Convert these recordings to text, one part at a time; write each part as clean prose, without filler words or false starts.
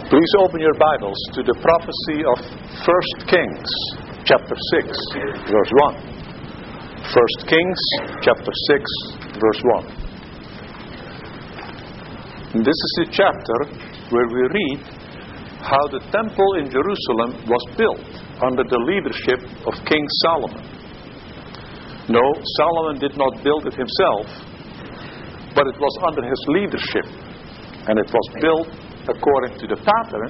Please open your Bibles to the prophecy of 1 Kings, chapter 6, verse 1. 1 Kings, chapter 6, verse 1. And this is the chapter where we read how the temple in Jerusalem was built under the leadership of King Solomon. No, Solomon did not build it himself, but it was under his leadership, and it was built according to the pattern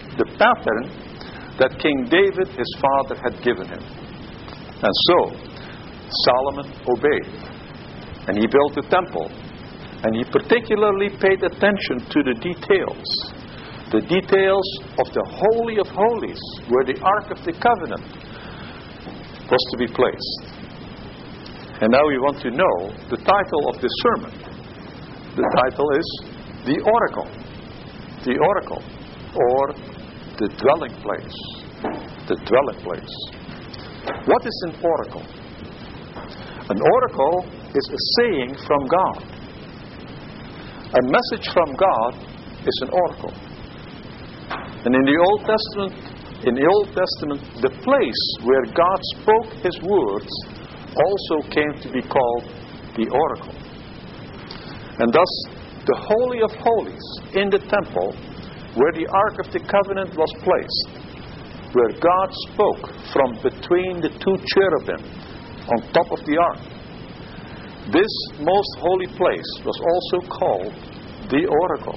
that King David, his father, had given him. And so, Solomon obeyed, and he built the temple, and he particularly paid attention to the details of the Holy of Holies, where the Ark of the Covenant was to be placed. And now we want to know the title of this sermon. The title is The Oracle. The oracle, or the dwelling place. The dwelling place. What is an oracle? An oracle is a saying from God. A message from God is an oracle. And in the Old Testament, the place where God spoke His words also came to be called the oracle. And thus, the Holy of Holies in the temple, where the Ark of the Covenant was placed, where God spoke from between the two cherubim on top of the Ark. This most holy place was also called the oracle.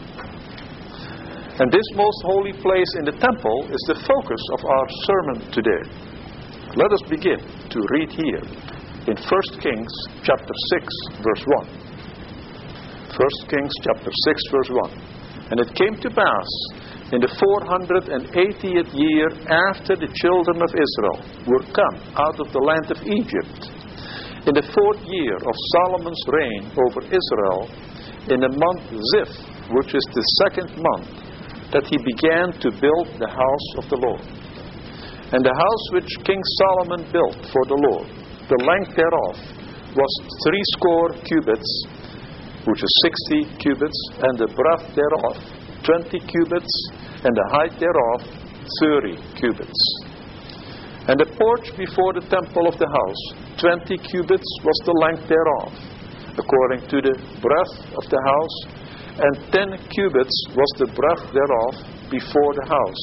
And this most holy place in the temple is the focus of our sermon today. Let us begin to read here in 1 Kings chapter 6, verse 1. 1 Kings chapter 6, verse 1. And it came to pass in the 480th year after the children of Israel were come out of the land of Egypt, in the 4th year of Solomon's reign over Israel, in the month Ziph, which is the 2nd month, that he began to build the house of the Lord. And the house which King Solomon built for the Lord, the length thereof was 80 cubits, which is 60 cubits, and the breadth thereof 20 cubits, and the height thereof 30 cubits. And the porch before the temple of the house, 20 cubits was the length thereof, according to the breadth of the house, and 10 cubits was the breadth thereof before the house.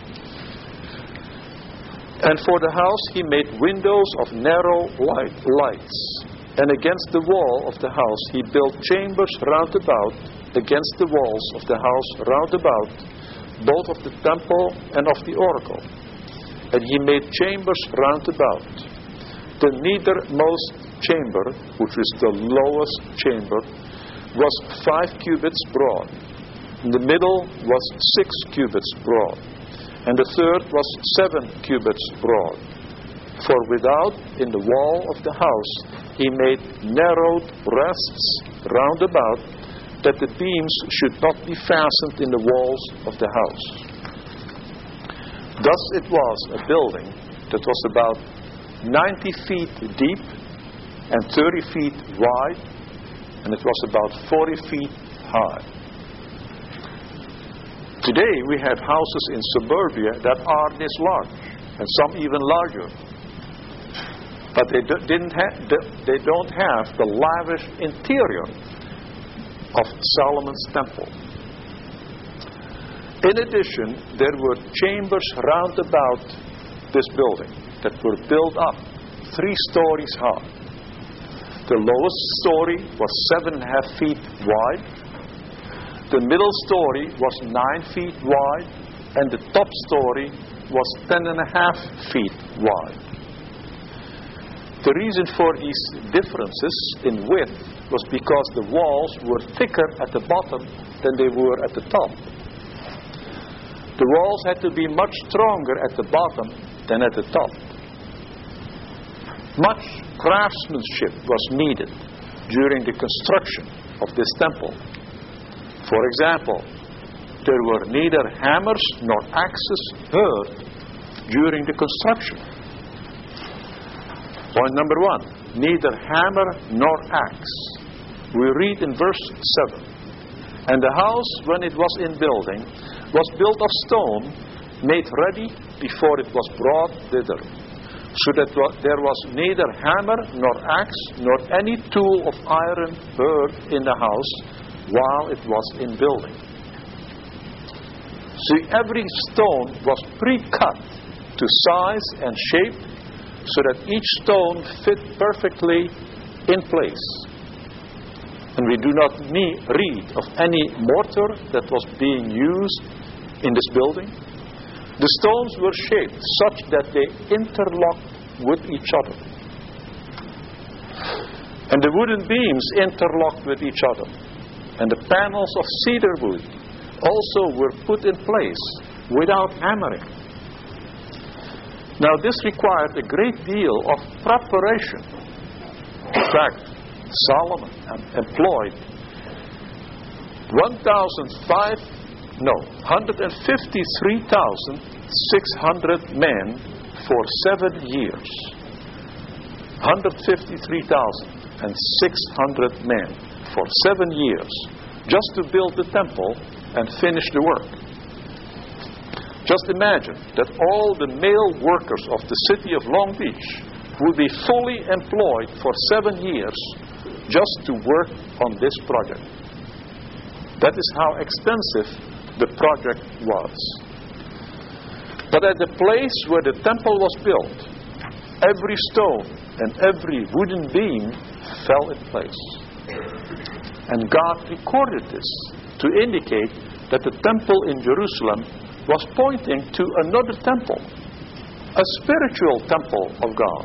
And for the house he made windows of narrow lights. And against the wall of the house he built chambers round about, against the walls of the house round about, both of the temple and of the oracle. And he made chambers round about. The nethermost chamber, which is the lowest chamber, was 5 cubits broad. And the middle was 6 cubits broad. And the third was 7 cubits broad. For without, in the wall of the house, he made narrowed rests round about, that the beams should not be fastened in the walls of the house. Thus it was a building that was about 90 feet deep and 30 feet wide, and it was about 40 feet high. Today we have houses in suburbia that are this large, and some even larger. But they don't have the lavish interior of Solomon's temple. In addition, there were chambers round about this building that were built up 3 stories high. The lowest story was 7.5 feet wide. The middle story was 9 feet wide, and the top story was 10.5 feet wide. The reason for these differences in width was because the walls were thicker at the bottom than they were at the top. The walls had to be much stronger at the bottom than at the top. Much craftsmanship was needed during the construction of this temple. For example, there were neither hammers nor axes heard during the construction. Point number 1, neither hammer nor axe. We read in verse 7, And the house, when it was in building, was built of stone, made ready before it was brought thither, so that there was neither hammer nor axe nor any tool of iron heard in the house while it was in building. See, every stone was pre-cut to size and shape, so that each stone fit perfectly in place. And we do not read of any mortar that was being used in this building. The stones were shaped such that they interlocked with each other. And the wooden beams interlocked with each other. And the panels of cedar wood also were put in place without hammering. Now this required a great deal of preparation. In fact, Solomon employed 153,600 men for 7 years. 153,600 men for 7 years just to build the temple and finish the work. Just imagine that all the male workers of the city of Long Beach would be fully employed for 7 years just to work on this project. That is how extensive the project was. But at the place where the temple was built, every stone and every wooden beam fell in place. And God recorded this to indicate that the temple in Jerusalem was pointing to another temple, a spiritual temple of God.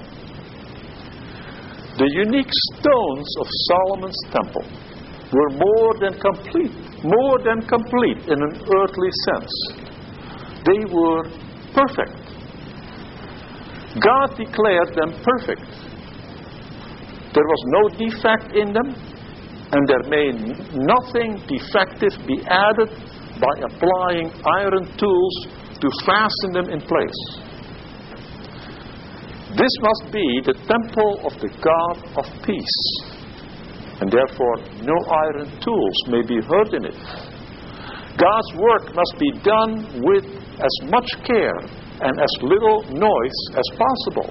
The unique stones of Solomon's temple were more than complete in an earthly sense. They were perfect. God declared them perfect. There was no defect in them, and there may nothing defective be added by applying iron tools to fasten them in place. This must be the temple of the God of peace, and therefore no iron tools may be heard in it. God's work must be done with as much care and as little noise as possible.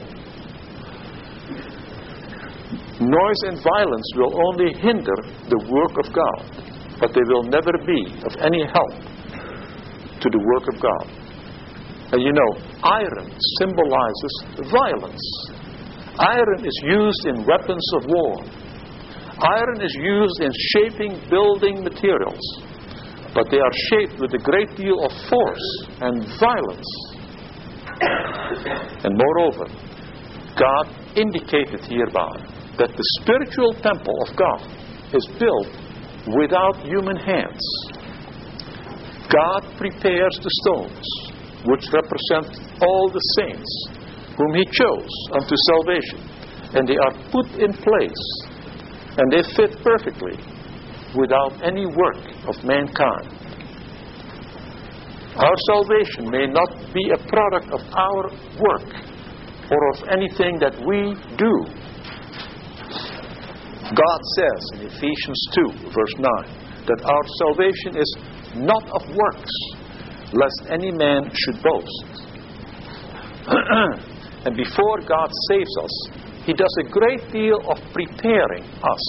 Noise and violence will only hinder the work of God, but they will never be of any help to the work of God. And you know, iron symbolizes violence. Iron is used in weapons of war. Iron is used in shaping building materials, but they are shaped with a great deal of force and violence. And moreover, God indicated hereby that the spiritual temple of God is built without human hands. God prepares the stones, which represent all the saints whom He chose unto salvation, and they are put in place, and they fit perfectly without any work of mankind. Our salvation may not be a product of our work or of anything that we do. God says in Ephesians 2, verse 9, that our salvation is not of works, lest any man should boast. And before God saves us, He does a great deal of preparing us.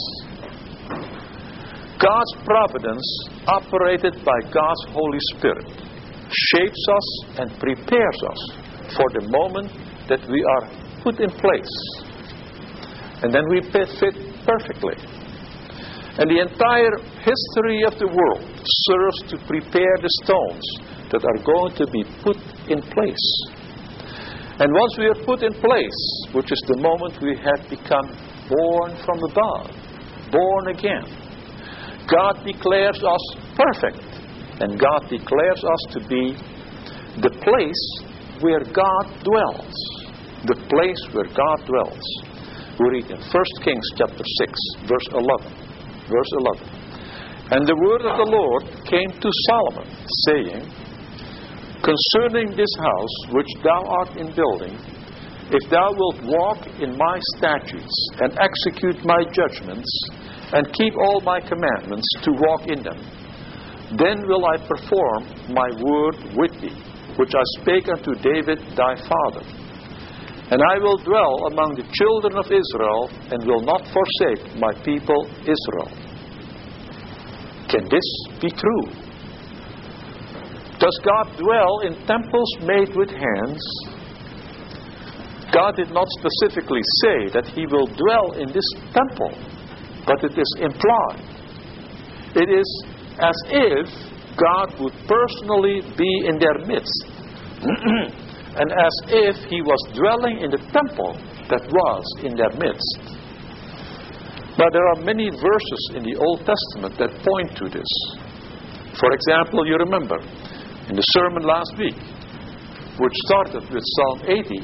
God's providence, operated by God's Holy Spirit, shapes us and prepares us for the moment that we are put in place. And then we fit perfectly. And the entire history of the world serves to prepare the stones that are going to be put in place. And once we are put in place, which is the moment we have become born from above, born again, God declares us perfect. And God declares us to be the place where God dwells. The place where God dwells. We read in 1 Kings chapter 6, verse 11. Verse 11. And the word of the Lord came to Solomon, saying, concerning this house which thou art in building, if thou wilt walk in my statutes, and execute my judgments, and keep all my commandments to walk in them, then will I perform my word with thee, which I spake unto David thy father. And I will dwell among the children of Israel, and will not forsake my people Israel. Can this be true? Does God dwell in temples made with hands? God did not specifically say that He will dwell in this temple, but it is implied. It is as if God would personally be in their midst, and as if He was dwelling in the temple that was in their midst. But there are many verses in the Old Testament that point to this. For example, you remember in the sermon last week, which started with Psalm 80,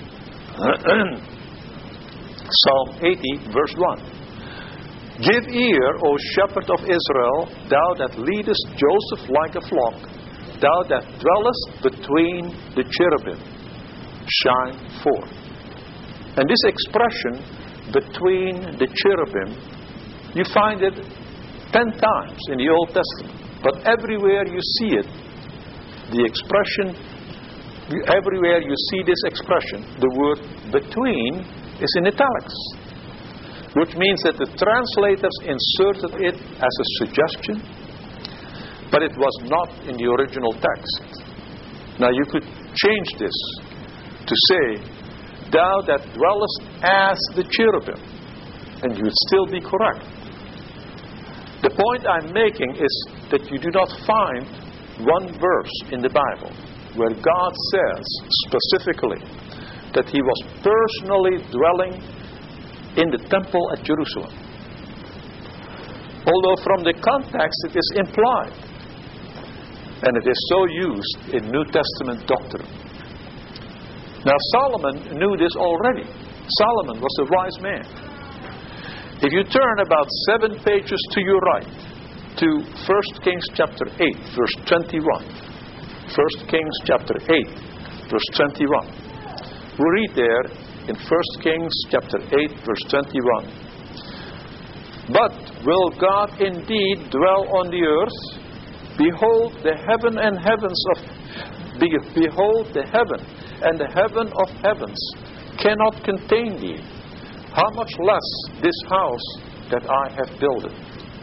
Psalm 80, verse 1. Give ear, O shepherd of Israel, thou that leadest Joseph like a flock, thou that dwellest between the cherubim, shine forth. And this expression, between the cherubim, you find it 10 times in the Old Testament. But everywhere you see it, the expression, everywhere you see this expression, the word between is in italics, which means that the translators inserted it as a suggestion, but it was not in the original text. Now you could change this to say, thou that dwellest as the cherubim, and you would still be correct. The point I'm making is that you do not find one verse in the Bible where God says specifically that He was personally dwelling in the temple at Jerusalem. Although from the context it is implied, and it is so used in New Testament doctrine. Now Solomon knew this already. Solomon was a wise man. If you turn about 7 pages to your right to 1 Kings chapter 8, verse 21. 1 Kings chapter 8, verse 21. We read there in 1 Kings chapter 8, verse 21. But will God indeed dwell on the earth? Behold, the heaven and heavens of behold, the heaven and the heaven of heavens cannot contain thee. How much less this house that I have builded?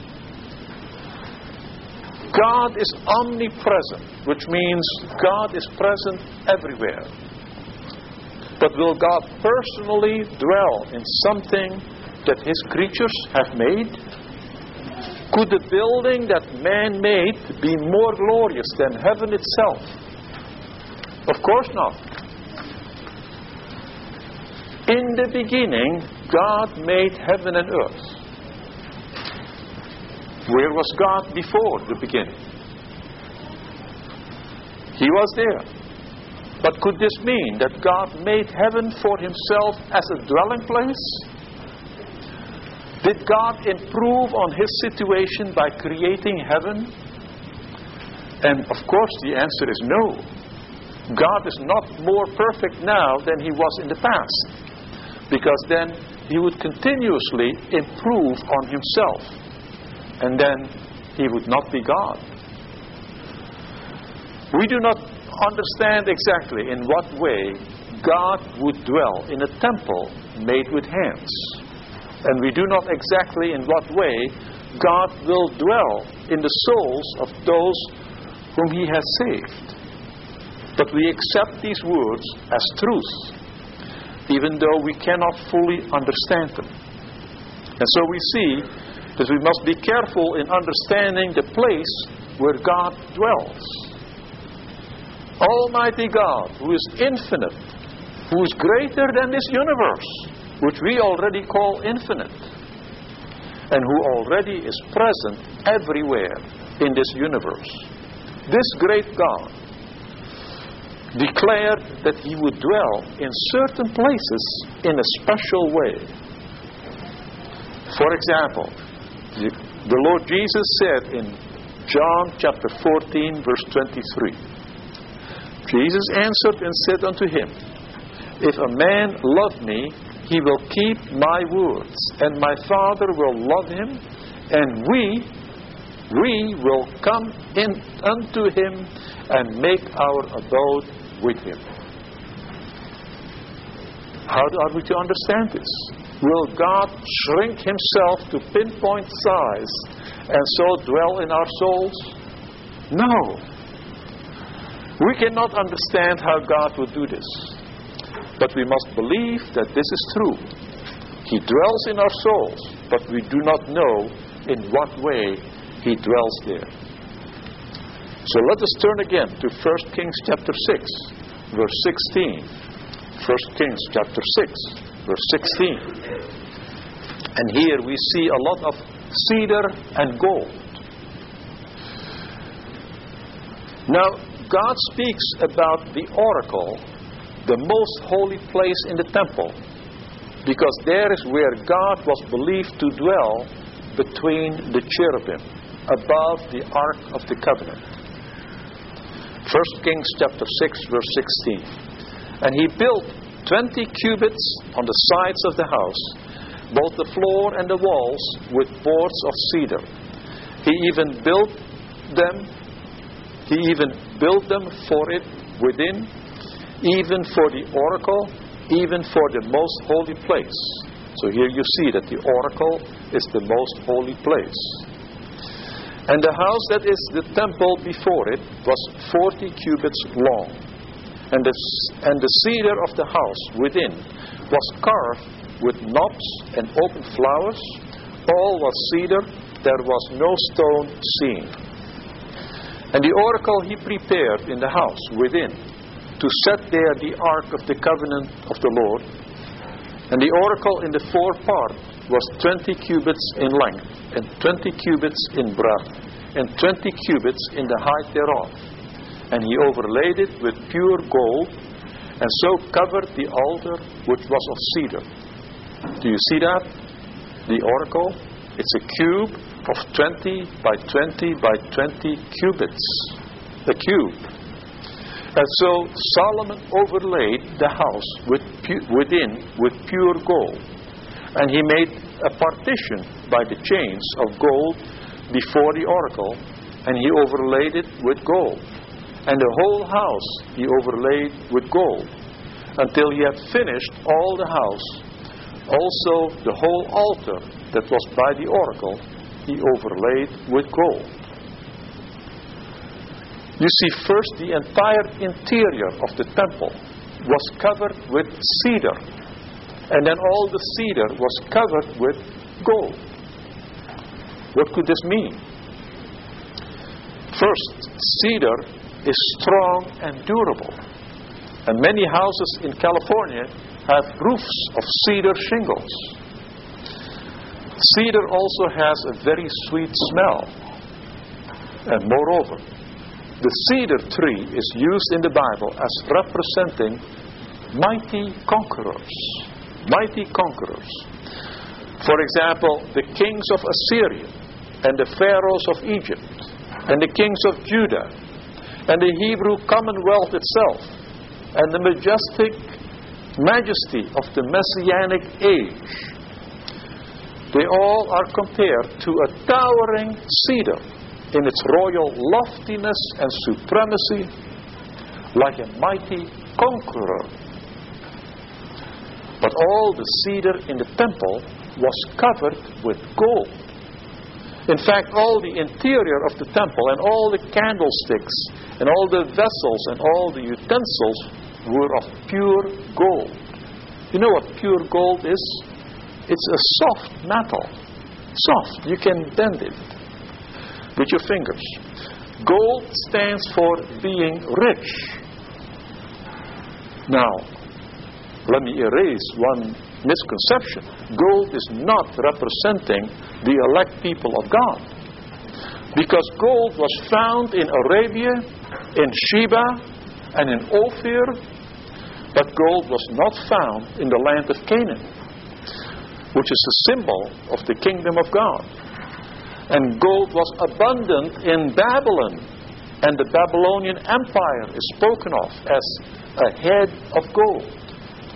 God is omnipresent, which means God is present everywhere. But will God personally dwell in something that His creatures have made? Could the building that man made be more glorious than heaven itself? Of course not. In the beginning, God made heaven and earth. Where was God before the beginning? He was there. But could this mean that God made heaven for Himself as a dwelling place? Did God improve on His situation by creating heaven? And of course the answer is no. God is not more perfect now than He was in the past. Because then He would continuously improve on Himself. And then He would not be God. We do not understand exactly in what way God would dwell in a temple made with hands. And we do not exactly in what way God will dwell in the souls of those whom He has saved. But we accept these words as truth, even though we cannot fully understand them. And so we see that we must be careful in understanding the place where God dwells. Almighty God, who is infinite, who is greater than this universe, which we already call infinite, and who already is present everywhere in this universe. This great God declared that He would dwell in certain places in a special way. For example, the Lord Jesus said in John chapter 14, verse 23, Jesus answered and said unto him, If a man love me, he will keep my words, and my Father will love him, and we we will come in unto him and make our abode with him. How are we to understand this? Will God shrink himself to pinpoint size and so dwell in our souls? No. We cannot understand how God would do this. But we must believe that this is true. He dwells in our souls, but we do not know in what way he dwells there. So let us turn again to 1 Kings chapter 6, verse 16. 1 Kings chapter 6, verse 16. And here we see a lot of cedar and gold. Now, God speaks about the oracle, the most holy place in the temple, because there is where God was believed to dwell between the cherubim, above the Ark of the Covenant. 1 Kings chapter 6, verse 16. And he built 20 cubits on the sides of the house, both the floor and the walls, with boards of cedar. He even built them for it within, even for the oracle, even for the most holy place. So here you see that the oracle is the most holy place. And the house that is the temple before it was 40 cubits long. And the cedar of the house within was carved with knops and open flowers. All was cedar, there was no stone seen. And the oracle he prepared in the house within, to set there the ark of the covenant of the Lord. And the oracle in the forepart was 20 cubits in length, and 20 cubits in breadth, and 20 cubits in the height thereof. And he overlaid it with pure gold, and so covered the altar which was of cedar. Do you see that? The oracle, it's a cube of 20 by 20 by 20 cubits. A cube. And so Solomon overlaid the house within with pure gold. And he made a partition by the chains of gold before the oracle, and he overlaid it with gold. And the whole house he overlaid with gold, until he had finished all the house. Also the whole altar that was by the oracle he overlaid with gold. You see, first the entire interior of the temple was covered with cedar, and then all the cedar was covered with gold. What could this mean? First, cedar is strong and durable. And many houses in California have roofs of cedar shingles. Cedar also has a very sweet smell. And moreover, the cedar tree is used in the Bible as representing mighty conquerors. Mighty conquerors. For example, the kings of Assyria, and the pharaohs of Egypt, and the kings of Judah, and the Hebrew commonwealth itself, and the majestic majesty of the Messianic age. They all are compared to a towering cedar in its royal loftiness and supremacy, like a mighty conqueror. But all the cedar in the temple was covered with gold. In fact, all the interior of the temple and all the candlesticks and all the vessels and all the utensils were of pure gold. You know what pure gold is? It's a soft metal. Soft. You can bend it with your fingers. Gold stands for being rich. Now, let me erase one misconception. Gold is not representing the elect people of God. Because gold was found in Arabia, in Sheba, and in Ophir, but gold was not found in the land of Canaan, which is a symbol of the kingdom of God. And gold was abundant in Babylon, and the Babylonian Empire is spoken of as a head of gold,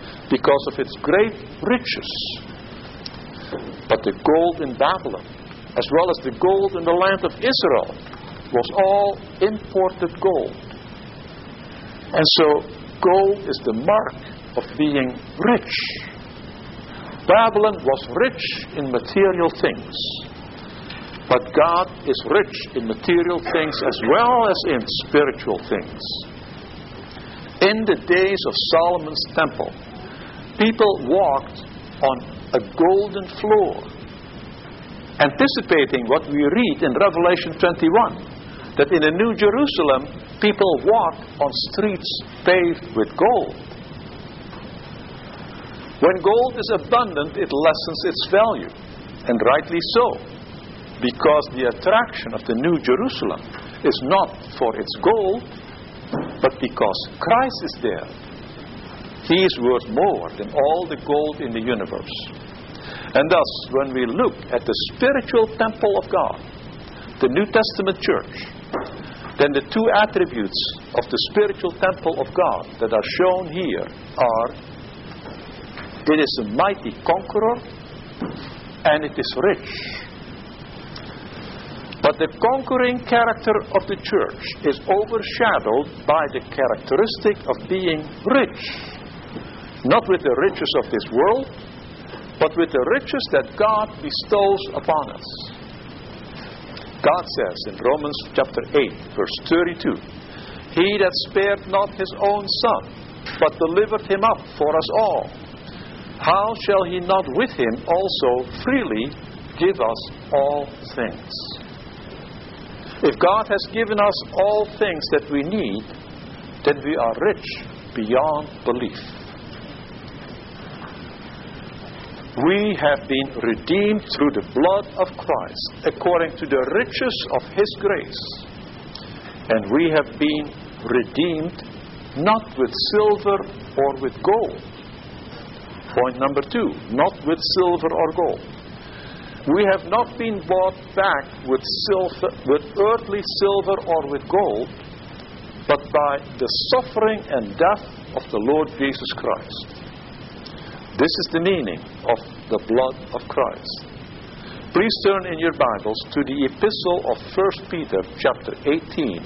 because of its great riches. But the gold in Babylon as well as the gold in the land of Israel, was all imported gold. And so, gold is the mark of being rich. Babylon was rich in material things. But God is rich in material things as well as in spiritual things. In the days of Solomon's temple, people walked on a golden floor, anticipating what we read in Revelation 21, that in the New Jerusalem, people walk on streets paved with gold. When gold is abundant, it lessens its value, and rightly so, because the attraction of the New Jerusalem is not for its gold, but because Christ is there. He is worth more than all the gold in the universe. And thus, when we look at the spiritual temple of God, the New Testament church, then the two attributes of the spiritual temple of God that are shown here are, it is a mighty conqueror and it is rich. But the conquering character of the church is overshadowed by the characteristic of being rich. Not with the riches of this world, but with the riches that God bestows upon us. God says in Romans chapter 8, verse 32, He that spared not his own son, but delivered him up for us all, how shall he not with him also freely give us all things? If God has given us all things that we need, then we are rich beyond belief. We have been redeemed through the blood of Christ, according to the riches of His grace. And we have been redeemed not with silver or with gold. Point number 2, not with silver or gold. We have not been bought back with earthly silver or with gold, but by the suffering and death of the Lord Jesus Christ. This is the meaning of the blood of Christ. Please turn in your Bibles to the epistle of 1 Peter chapter 18.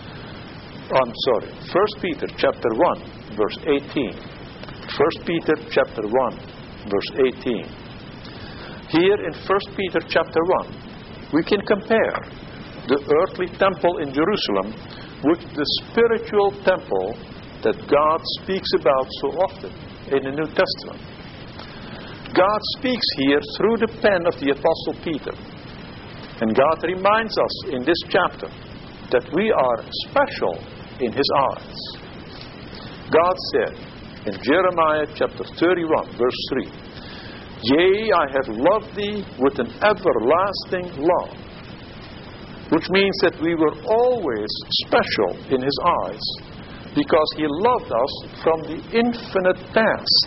1 Peter chapter 1, verse 18. 1 Peter chapter 1, verse 18. Here in 1 Peter chapter 1, we can compare the earthly temple in Jerusalem with the spiritual temple that God speaks about so often in the New Testament. God speaks here through the pen of the Apostle Peter. And God reminds us in this chapter that we are special in His eyes. God said in Jeremiah chapter 31, verse 3, Yea, I have loved thee with an everlasting love. Which means that we were always special in His eyes because He loved us from the infinite past.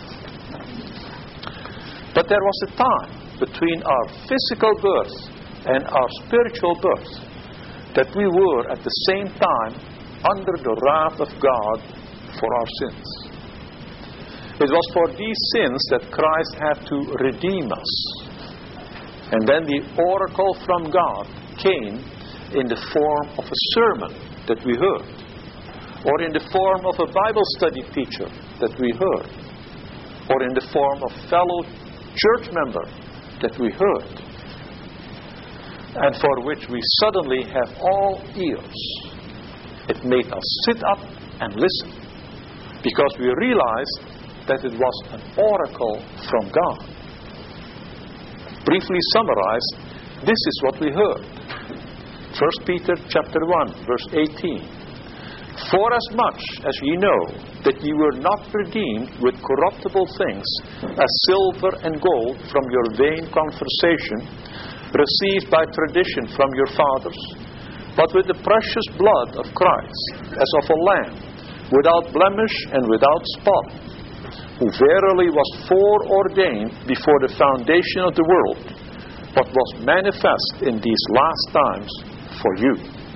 But there was a time between our physical birth and our spiritual birth that we were at the same time under the wrath of God for our sins. It was for these sins that Christ had to redeem us. And then the oracle from God came in the form of a sermon that we heard, or in the form of a Bible study teacher that we heard, or in the form of fellow church member that we heard, and for which we suddenly have all ears. It made us sit up and listen, because we realized that it was an oracle from God. Briefly summarized, this is what we heard. 1 Peter chapter 1, verse 18. Forasmuch as ye know that ye were not redeemed with corruptible things, as silver and gold from your vain conversation, received by tradition from your fathers, but with the precious blood of Christ, as of a lamb, without blemish and without spot, who verily was foreordained before the foundation of the world, but was manifest in these last times for you.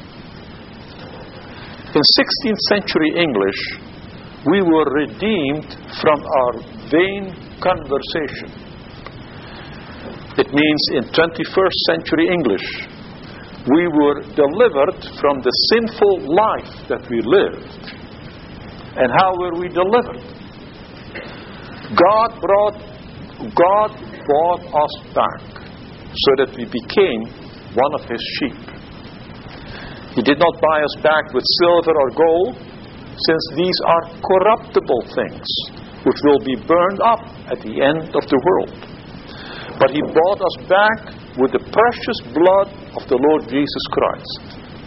In 16th century English, we were redeemed from our vain conversation. It means in 21st century English, we were delivered from the sinful life that we lived. And how were we delivered? God bought us back so that we became one of His sheep. He did not buy us back with silver or gold, since these are corruptible things, which will be burned up at the end of the world. But He bought us back with the precious blood of the Lord Jesus Christ.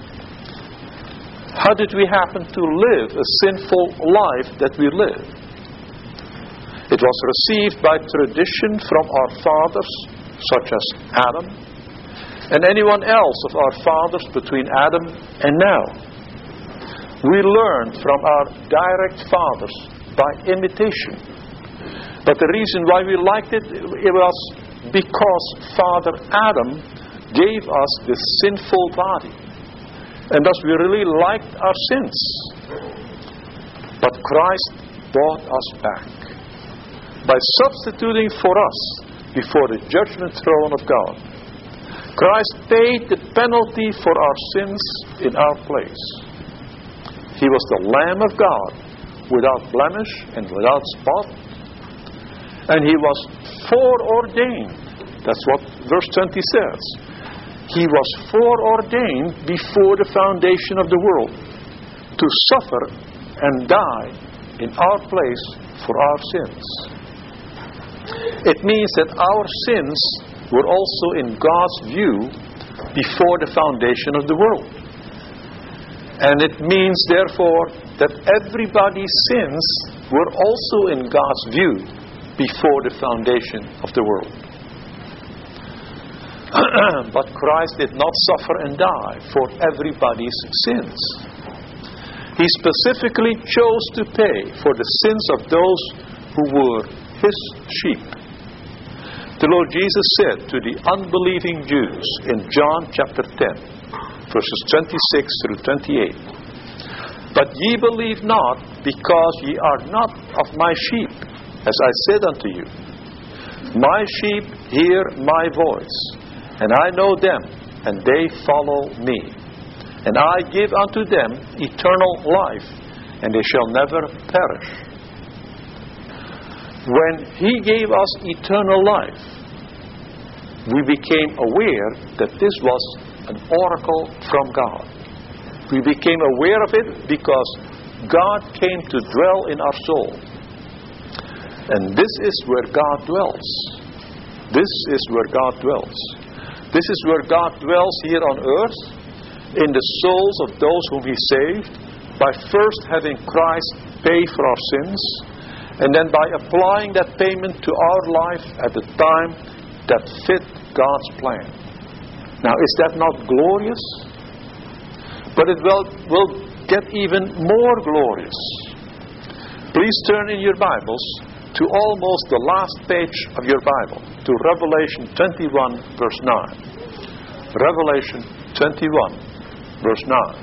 How did we happen to live a sinful life that we live? It was received by tradition from our fathers, such as Adam, and anyone else of our fathers between Adam and now. We learned from our direct fathers by imitation. But the reason why we liked it was because Father Adam gave us this sinful body. And thus we really liked our sins. But Christ bought us back by substituting for us before the judgment throne of God. Christ paid the penalty for our sins in our place. He was the Lamb of God, without blemish and without spot. And He was foreordained. That's what verse 20 says. He was foreordained before the foundation of the world to suffer and die in our place for our sins. It means that our sins were also in God's view before the foundation of the world. And it means, therefore, that everybody's sins were also in God's view before the foundation of the world. But Christ did not suffer and die for everybody's sins. He specifically chose to pay for the sins of those who were His sheep. The Lord Jesus said to the unbelieving Jews in John chapter 10, verses 26 through 28, "But ye believe not, because ye are not of my sheep, as I said unto you. My sheep hear my voice, and I know them, and they follow me. And I give unto them eternal life, and they shall never perish." When He gave us eternal life, we became aware that this was an oracle from God. We became aware of it because God came to dwell in our soul. And this is where God dwells. This is where God dwells. This is where God dwells here on earth, in the souls of those whom He saved, by first having Christ pay for our sins, and then by applying that payment to our life at the time that fit God's plan. Now, is that not glorious? But it will get even more glorious. Please turn in your Bibles to almost the last page of your Bible, to Revelation 21, verse 9. Revelation 21, verse 9.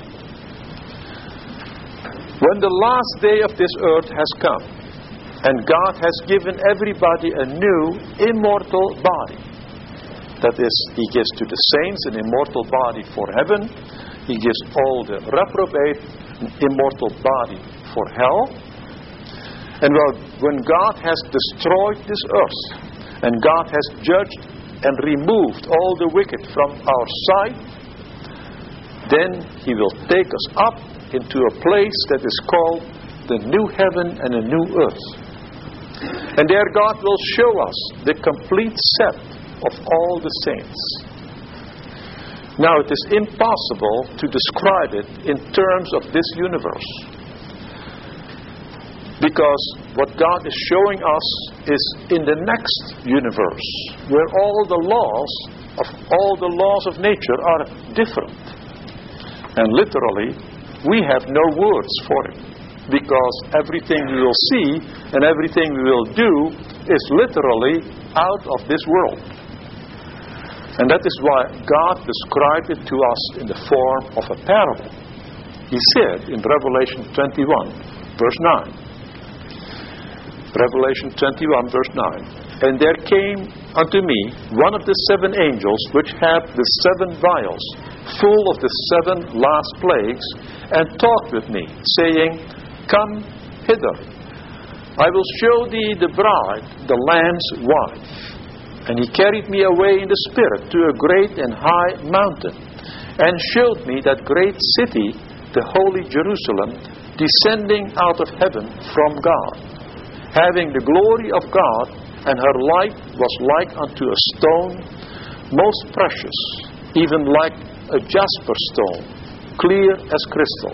When the last day of this earth has come, and God has given everybody a new immortal body. That is, He gives to the saints an immortal body for heaven. He gives all the reprobate an immortal body for hell. And when God has destroyed this earth, and God has judged and removed all the wicked from our sight, then He will take us up into a place that is called the new heaven and a new earth. And there God will show us the complete set of all the saints. Now, it is impossible to describe it in terms of this universe, because what God is showing us is in the next universe, where all the laws of nature are different. And literally, we have no words for it, because everything we will see and everything we will do is literally out of this world. And that is why God described it to us in the form of a parable. He said in Revelation 21, verse 9. Revelation 21, verse 9. And there came unto me one of the 7 angels, which had the 7 vials, full of the 7 last plagues, and talked with me, saying, Come hither, I will show thee the bride, the Lamb's wife. And he carried me away in the Spirit to a great and high mountain, and showed me that great city, the holy Jerusalem, descending out of heaven from God, having the glory of God, and her light was like unto a stone, most precious, even like a jasper stone, clear as crystal.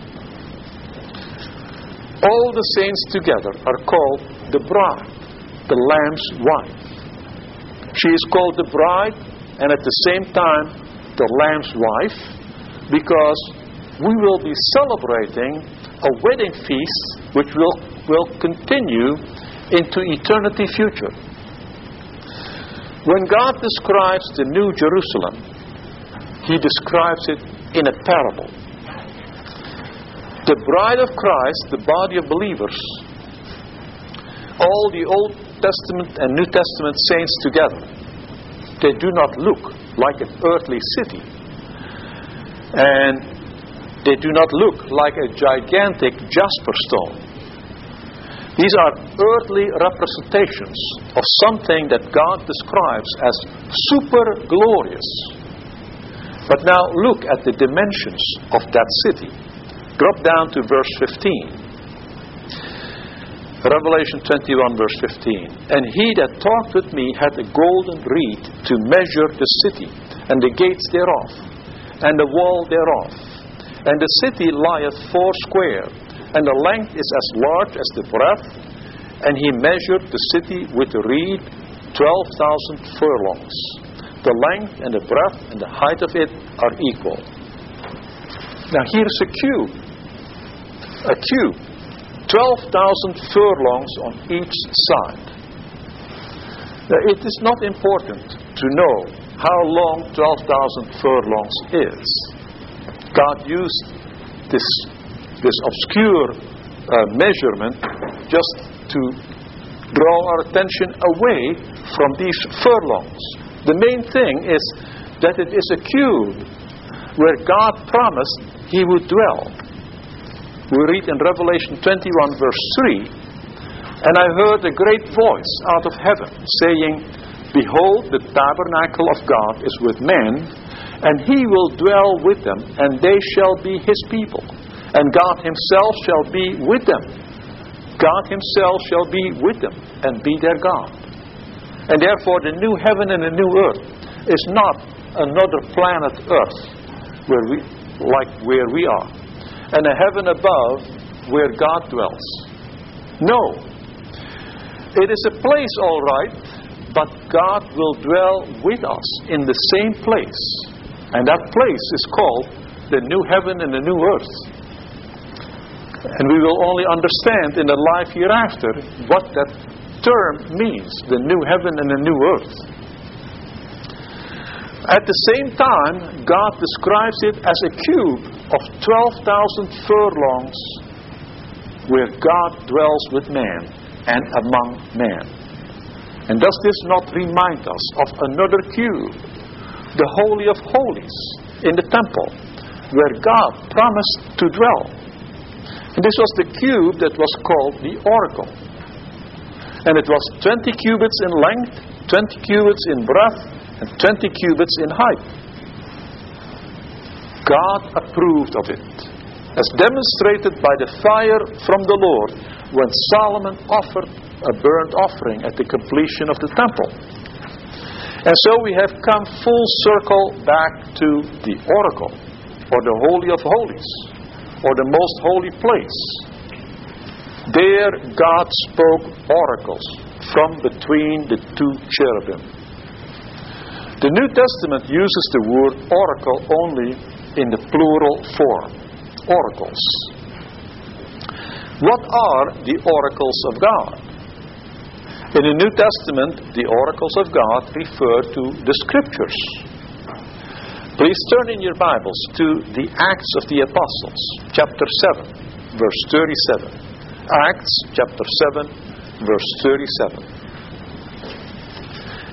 All the saints together are called the bride, the Lamb's wife. She is called the bride, and at the same time the Lamb's wife, because we will be celebrating a wedding feast which will continue into eternity future. When God describes the New Jerusalem, He describes it in a parable. The bride of Christ, the body of believers, all the Old Testament and New Testament saints together, they do not look like an earthly city. And they do not look like a gigantic jasper stone. These are earthly representations of something that God describes as super glorious. But now look at the dimensions of that city. Drop down to verse 15. Revelation 21 verse 15. And he that talked with me had a golden reed to measure the city, and the gates thereof, and the wall thereof. And the city lieth foursquare, and the length is as large as the breadth, and he measured the city with a reed 12,000 furlongs. The length and the breadth and the height of it are equal. Now here's a cube. A cube. 12,000 furlongs on each side. Now it is not important to know how long 12,000 furlongs is. God used this obscure measurement just to draw our attention away from these furlongs. The main thing is that it is a cube where God promised He would dwell. We read in Revelation 21 verse 3, And I heard a great voice out of heaven, saying, Behold, the tabernacle of God is with men, and He will dwell with them, and they shall be His people. And God Himself shall be with them. God Himself shall be with them, and be their God. And therefore the new heaven and the new earth is not another planet Earth, where we are, and a heaven above where God dwells. No. It is a place, all right, but God will dwell with us in the same place. And that place is called the new heaven and the new earth. And we will only understand in the life hereafter what that term means, the new heaven and the new earth. At the same time, God describes it as a cube of 12,000 furlongs where God dwells with man and among man. And does this not remind us of another cube, the Holy of Holies in the temple, where God promised to dwell? And this was the cube that was called the oracle. And it was 20 cubits in length, 20 cubits in breadth, and 20 cubits in height. God approved of it, as demonstrated by the fire from the Lord when Solomon offered a burnt offering at the completion of the temple. And so we have come full circle back to the oracle, or the Holy of Holies, or the most holy place. There God spoke oracles from between the two cherubim. The New Testament uses the word oracle only in the plural form, oracles. What are the oracles of God? In the New Testament, the oracles of God refer to the Scriptures. Please turn in your Bibles to the Acts of the Apostles, chapter 7, verse 37. Acts chapter 7, verse 37.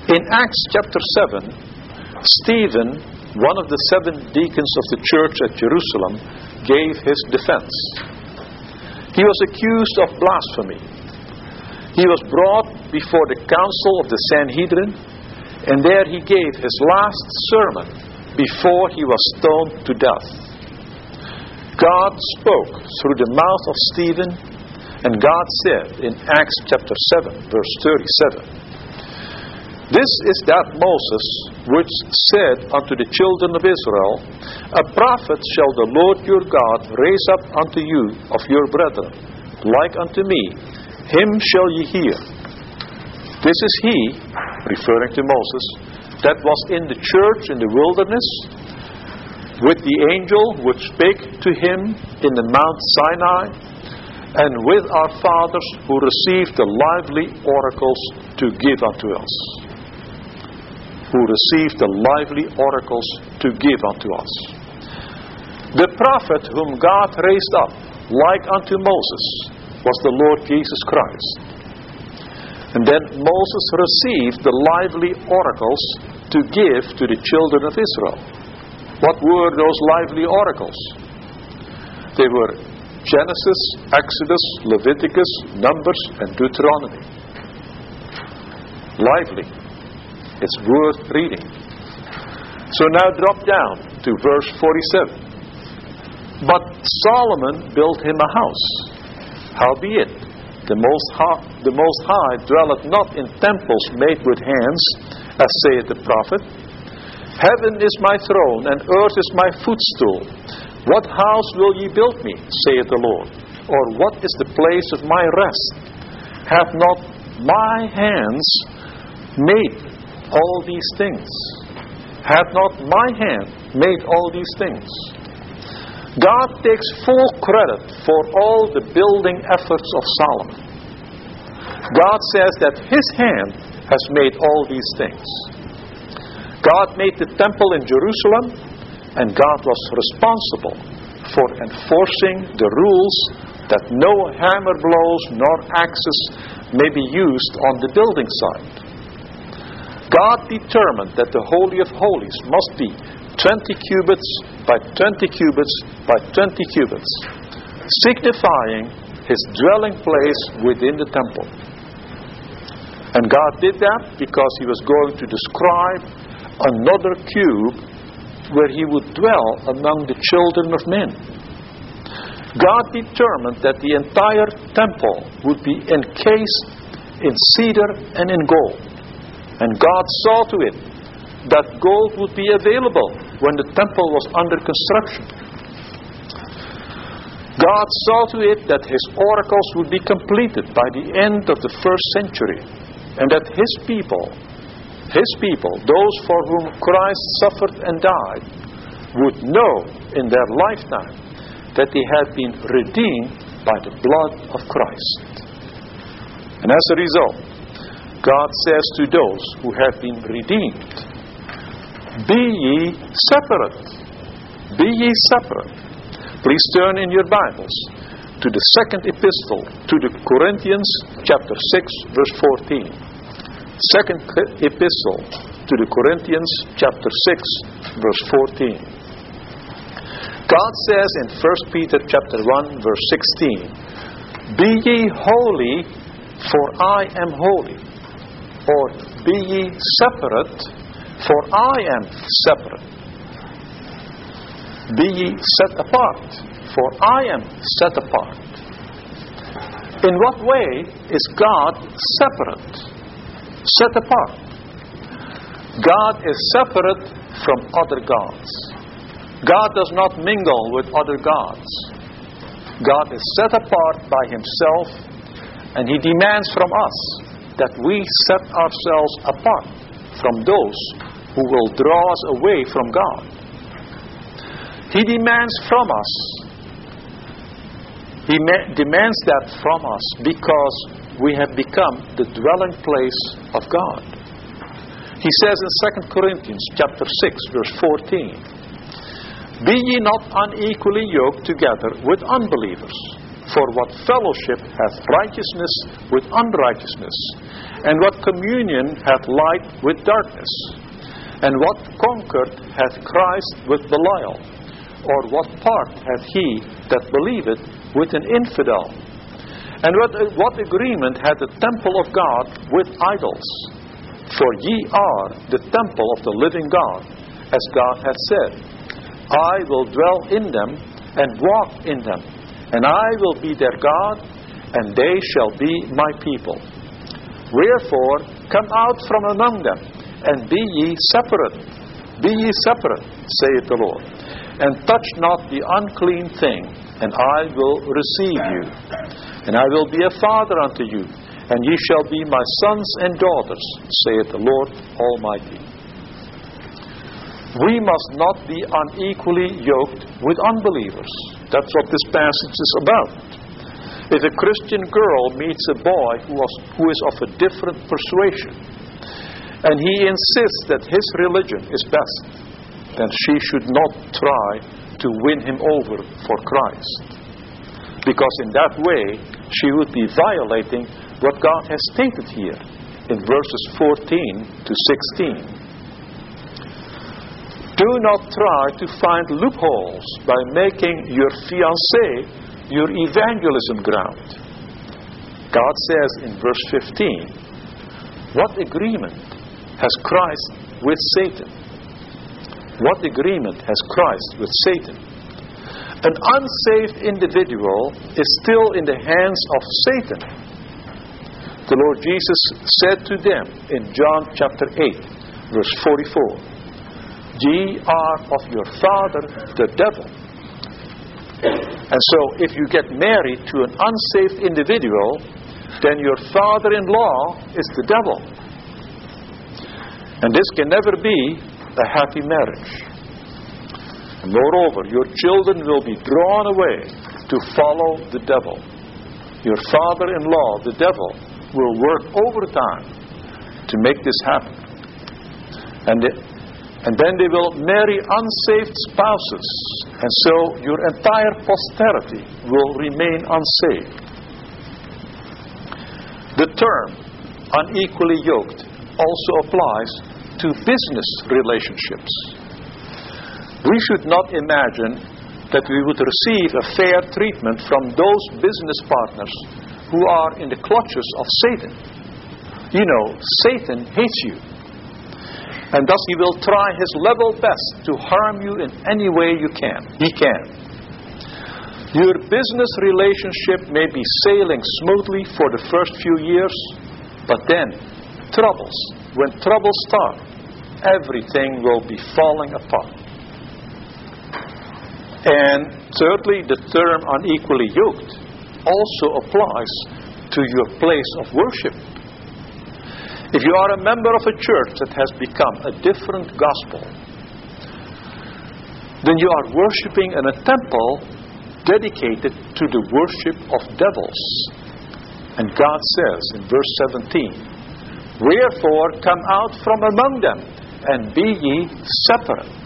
In Acts chapter 7, Stephen, one of the 7 deacons of the church at Jerusalem, gave his defense. He was accused of blasphemy. He was brought before the council of the Sanhedrin, and there he gave his last sermon before he was stoned to death. God spoke through the mouth of Stephen, and God said in Acts chapter 7, verse 37, "This is that Moses which said unto the children of Israel, A prophet shall the Lord your God raise up unto you of your brethren, like unto me, him shall ye hear. This is he," referring to Moses, "that was in the church in the wilderness, with the angel which spake to him in the Mount Sinai, and with our fathers who received the lively oracles to give unto us." Who received the lively oracles to give unto us. The prophet whom God raised up, like unto Moses, was the Lord Jesus Christ. And then Moses received the lively oracles to give to the children of Israel. What were those lively oracles? They were Genesis, Exodus, Leviticus, Numbers, and Deuteronomy. Lively. It's worth reading. So now drop down to verse 47. "But Solomon built him a house. Howbeit, the Most High dwelleth not in temples made with hands, as saith the prophet. Heaven is my throne, and earth is my footstool. What house will ye build me, saith the Lord? Or what is the place of my rest? Hath not my hands made all these things? Hath not my hand made all these things?" God takes full credit for all the building efforts of Solomon. God says that his hand has made all these things. God made the temple in Jerusalem, and God was responsible for enforcing the rules that no hammer blows nor axes may be used on the building site. God determined that the Holy of Holies must be 20 cubits by 20 cubits by 20 cubits, signifying his dwelling place within the temple. And God did that because he was going to describe another cube where he would dwell among the children of men. God determined that the entire temple would be encased in cedar and in gold. And God saw to it that gold would be available when the temple was under construction. God saw to it that his oracles would be completed by the end of the 1st century, and that his people, those for whom Christ suffered and died, would know in their lifetime that they had been redeemed by the blood of Christ. And as a result, God says to those who have been redeemed, "Be ye separate. Be ye separate." Please turn in your Bibles to the 2nd epistle to the Corinthians, chapter 6, verse 14. 2nd epistle to the Corinthians, chapter 6, verse 14. God says in 1 Peter chapter 1, verse 16, "Be ye holy, for I am holy." Or, "Be ye separate, for I am separate." "Be ye set apart, for I am set apart." In what way is God separate? Set apart. God is separate from other gods. God does not mingle with other gods. God is set apart by himself, and he demands from us that we set ourselves apart from those who will draw us away from God. He demands from us. He demands that from us because we have become the dwelling place of God. He says in 2 Corinthians chapter 6, verse 14, "Be ye not unequally yoked together with unbelievers. For what fellowship hath righteousness with unrighteousness? And what communion hath light with darkness? And what concord hath Christ with Belial? Or what part hath he that believeth with an infidel? And what agreement hath the temple of God with idols? For ye are the temple of the living God, as God hath said, I will dwell in them and walk in them, and I will be their God, and they shall be my people. Wherefore, come out from among them, and be ye separate. Be ye separate, saith the Lord, and touch not the unclean thing, and I will receive you. And I will be a father unto you, and ye shall be my sons and daughters, saith the Lord Almighty. We must not be unequally yoked with unbelievers. That's what this passage is about. If a Christian girl meets a boy who is of a different persuasion, and he insists that his religion is best, then she should not try to win him over for Christ. Because in that way, she would be violating what God has stated here in verses 14 to 16. Do not try to find loopholes by making your fiancé your evangelism ground. God says in verse 15, what agreement has Christ with Satan? What agreement has Christ with Satan? An unsaved individual is still in the hands of Satan. The Lord Jesus said to them in John chapter 8, verse 44, Ye are of your father the devil. And so if you get married to an unsaved individual, then your father-in-law is the devil. And this can never be a happy marriage. And moreover, your children will be drawn away to follow the devil. Your father-in-law, the devil, will work overtime to make this happen. And then they will marry unsaved spouses. And so your entire posterity will remain unsaved. The term unequally yoked also applies to business relationships. We should not imagine that we would receive a fair treatment from those business partners who are in the clutches of Satan. You know, Satan hates you. And thus he will try his level best to harm you in any way he can. Your business relationship may be sailing smoothly for the first few years, but then when troubles start, everything will be falling apart. And thirdly, the term unequally yoked also applies to your place of worship. If you are a member of a church that has become a different gospel, then you are worshiping in a temple dedicated to the worship of devils. And God says in verse 17, Wherefore come out from among them, and be ye separate.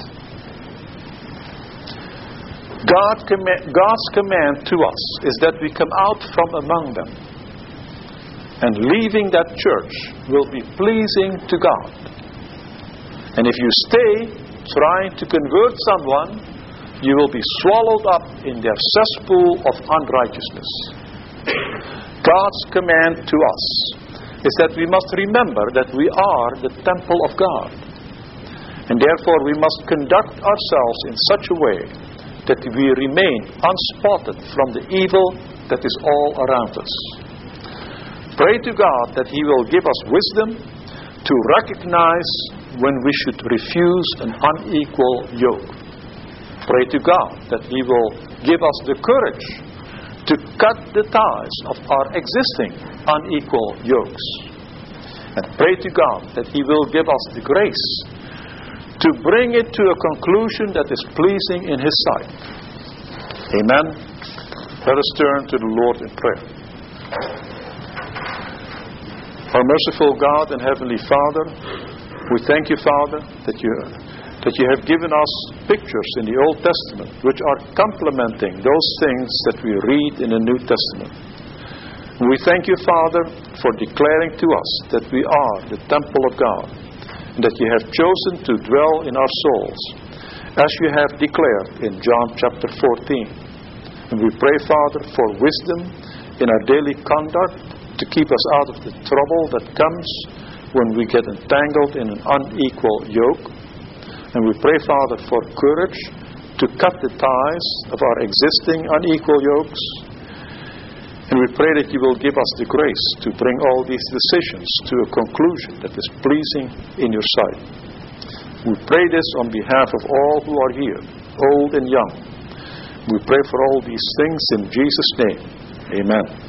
God's command to us is that we come out from among them. And leaving that church will be pleasing to God. And if you stay trying to convert someone, you will be swallowed up in their cesspool of unrighteousness. God's command to us is that we must remember that we are the temple of God. And therefore we must conduct ourselves in such a way that we remain unspotted from the evil that is all around us. Pray to God that He will give us wisdom to recognize when we should refuse an unequal yoke. Pray to God that He will give us the courage to cut the ties of our existing unequal yokes. And pray to God that He will give us the grace to bring it to a conclusion that is pleasing in His sight. Amen. Let us turn to the Lord in prayer. Our merciful God and Heavenly Father, we thank you, Father, that you that you have given us pictures in the Old Testament which are complementing those things that we read in the New Testament. And we thank you, Father, for declaring to us that we are the temple of God, and that you have chosen to dwell in our souls, as you have declared in John chapter 14. And we pray, Father, for wisdom in our daily conduct to keep us out of the trouble that comes when we get entangled in an unequal yoke. And we pray, Father, for courage to cut the ties of our existing unequal yokes. And we pray that you will give us the grace to bring all these decisions to a conclusion that is pleasing in your sight. We pray this on behalf of all who are here, old and young. We pray for all these things in Jesus' name. Amen.